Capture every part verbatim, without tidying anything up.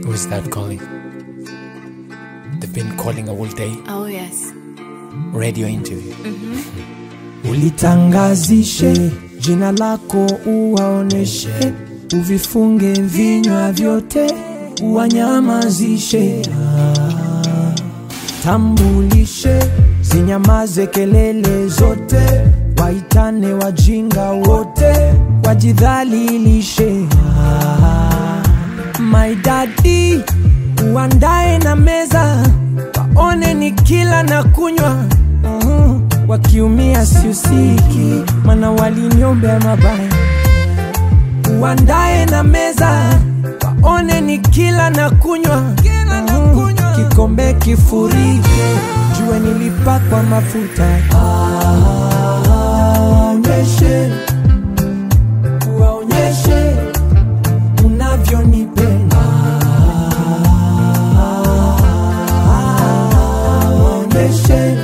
Who's that calling? They've been calling all day. Oh yes. Radio interview. Mm-hmm. Ulitangazishe jina lako, uwaoneshe, uvifunge vinywa vyote, uwanyamazishe. Ah, tambulishe, zinyamaze kelele zote, waitane wajinga wote, wajidhalilishe. Ah, my daddy, uandae na meza, waone ni kila na kunywa. uh-huh. Wakiumia siusiki, mana waliniombea mabaya. Uandae na meza, waone ni kila na kunywa. uh-huh. Kikombe kifurike, jue nilipakwa mafuta. Aonyeshe, uwaonyeshe unavyonipenda. Aonyeshe,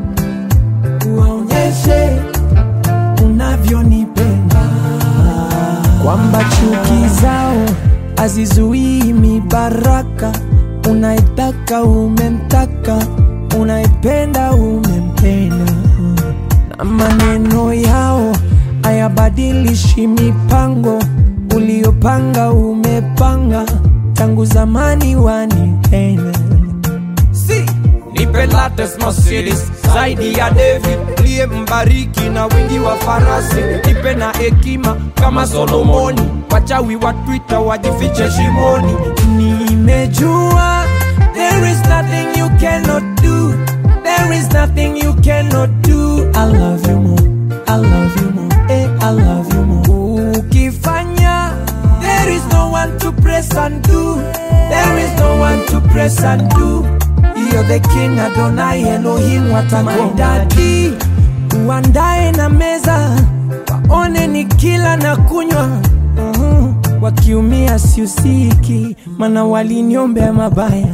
uwaonyeshe unavyonipenda. Kwamba chuki zao hazizuii mibaraka. Unaitaka umemtaka, unaipenda umempenda. Na maneno yao hayabadilishi mipango. Uliopanga umepanga, tangu zamani wanipenda. Si, nipe latest Mercedes, zaidi ya David, liye mbariki na wingi wa farasi. Nipe na hekima kama Solomoni, wachawi wa Twitter wajifiche shimoni. Nimejua there is nothing you cannot do, there is nothing you cannot do. I love you more, I love you more, eh, I love you more. Ukifanya, there is no one to press and do, there is no one to press and do. You're the king Adonai Elohim Watakoma. My daddy, uandae na meza, waone ni kila na kunywa. uh-huh. Wakiumia siusiki, mana waliniombea mabaya.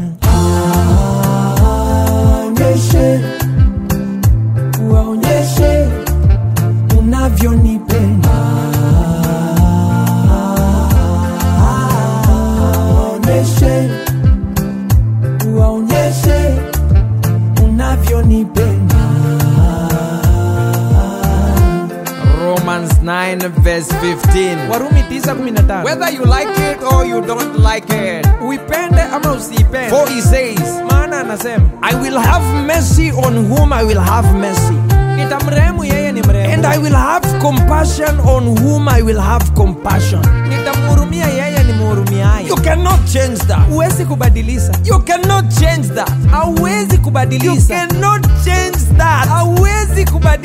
Aonyeshe, uwaonyeshe unavyonipenda. Aonyeshe, uwaonyeshe unavyonipenda. Romans nine verse fifteen. Warumi tisa kumi na tano. Whether you like it or you don't like it, uipende ama usipende. for he says, Maana anasema, I will have mercy on whom I will have mercy, nitamrehemu yeye ni mrehemu, and I will have compassion on whom I will have compassion. nitamhurumia yeye ni mhurumiaye. You cannot change that. Huwezi kubadilisha. You cannot change that. Hauwezi You kubadilisha. cannot change that. Hauwezi kubadilisha.